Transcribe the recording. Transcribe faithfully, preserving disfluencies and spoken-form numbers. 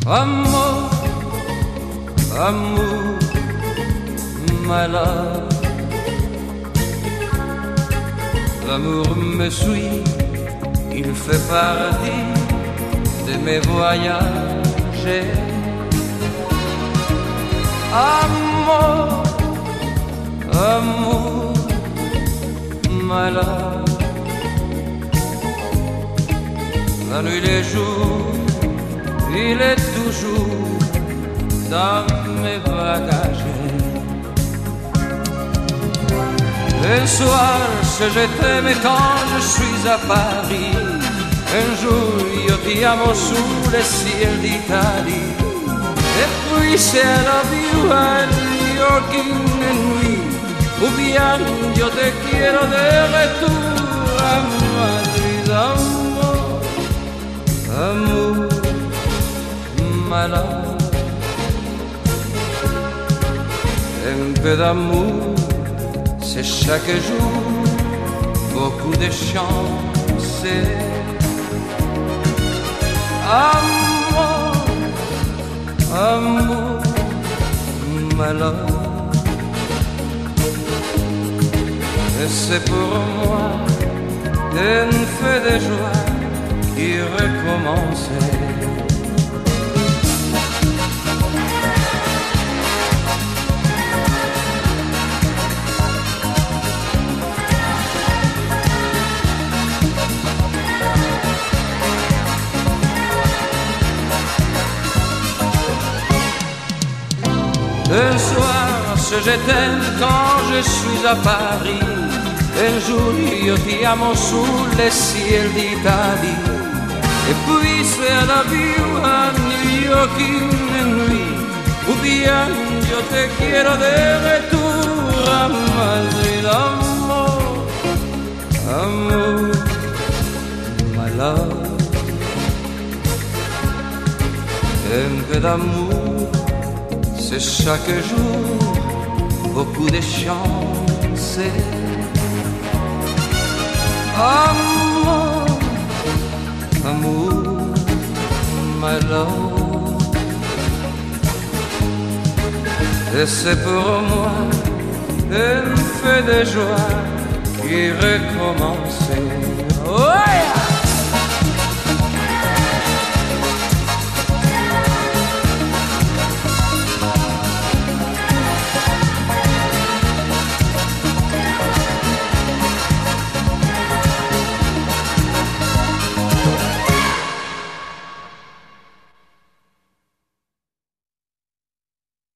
Amour, amour, my love. L'amour me suit, il fait partie de mes voyages. Amour, amour, my love. La nuit, les jours, il est toujours dans mes bagages. Un soir, je t'aime quand je suis à Paris. Un jour, io ti amo sous le ciel d'Italie. Et puis c'est I love you à New York une nuit. Ou bien, yo te quiero de retour à Madrid. Amour, amour, my love. Un peu d'amour, c'est chaque jour, beaucoup de chance. Amour, amour, my love. Et c'est pour moi un feu de joie qui recommence. Un soir, je t'aime quand je suis à Paris. Un jour, io ti amo sous le ciel d'Italie. Et puis c'est I love you à New York une nuit. Ou bien, yo te quiero de retour à Madrid. Amour, amour, my love. Un peu d'amour, c'est chaque jour, beaucoup de chance. Amour, amour, my love. Et c'est pour moi un feu de joie qui recommence.